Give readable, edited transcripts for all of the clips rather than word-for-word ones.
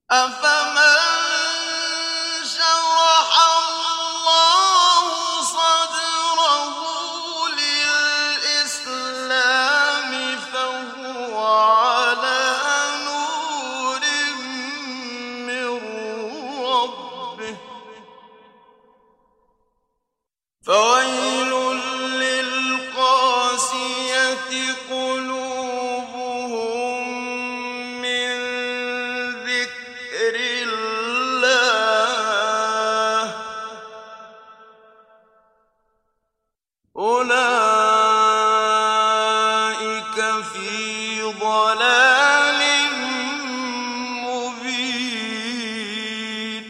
أفمن شرح الله صدره للإسلام فهو على نور من ربه فويل للقاسية قلوبهم من ذكر الله أولئك في ضلال مبين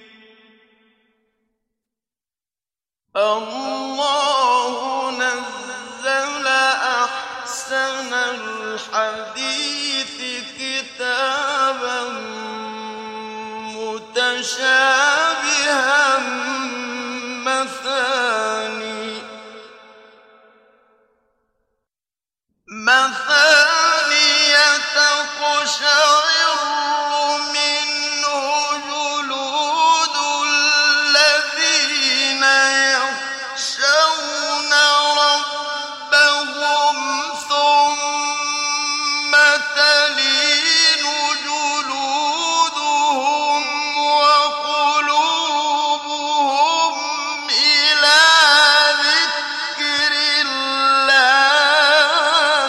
الله نزل أحسن الحديث كتابا متشابها مثاني تقشعر منه جلود الذين يخشون ربهم ثم تلين جلودهم وقلوبهم إلى ذكر الله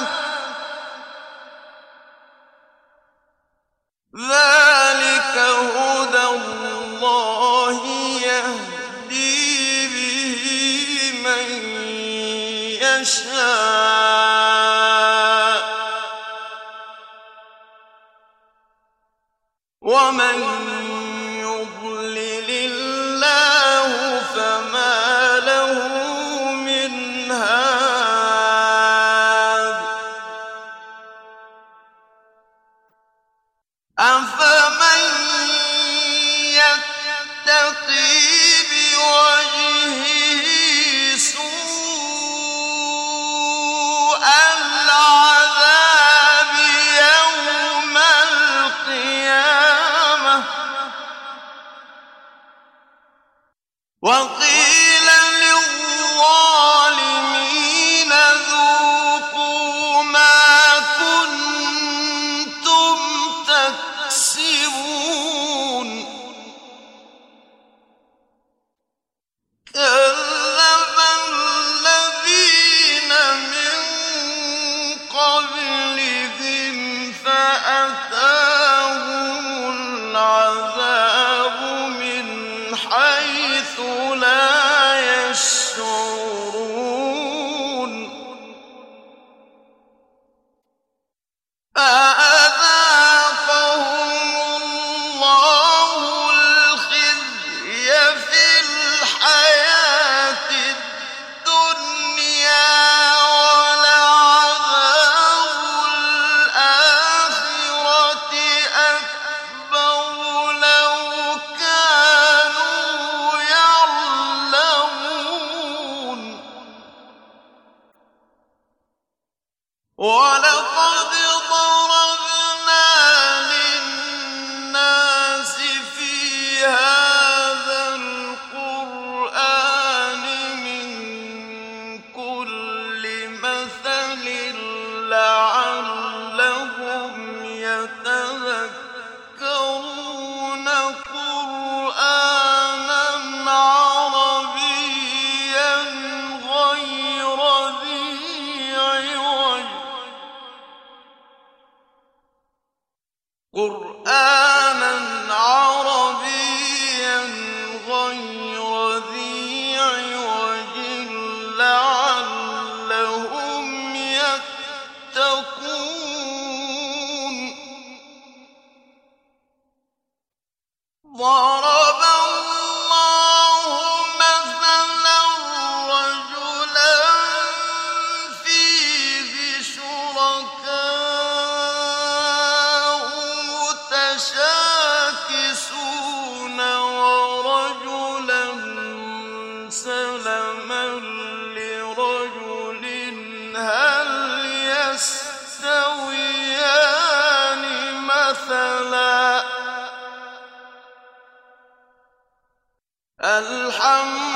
ذلك هدى الله يهدي به من يشاء ومن يضلل الله فما له من هاد أفمن يتقي بوجهه سوء العذاب يوم القيامة وقيل للظالمين ذوقوا ما كنتم تكسبون كذب الذين من قبلهم فأتاهم العذاب من حيث لا يشعرون فأذاقهم الله الخزي في الحياة الدنيا ولعذاب الآخرة أكبر لو كانوا يعلمون ولقد ضربنا للناس في هذا القرآن من كل مثل لعلهم يتذكرون قرآنا عربيا غير ذي عوج قرآنا عربيا غير ذي عوج لعلهم يتقون ضرب الله مثلا رجلا فيه شركاء متشاكسون ورجلا سلما لرجل هل يستويان مثلا الحمد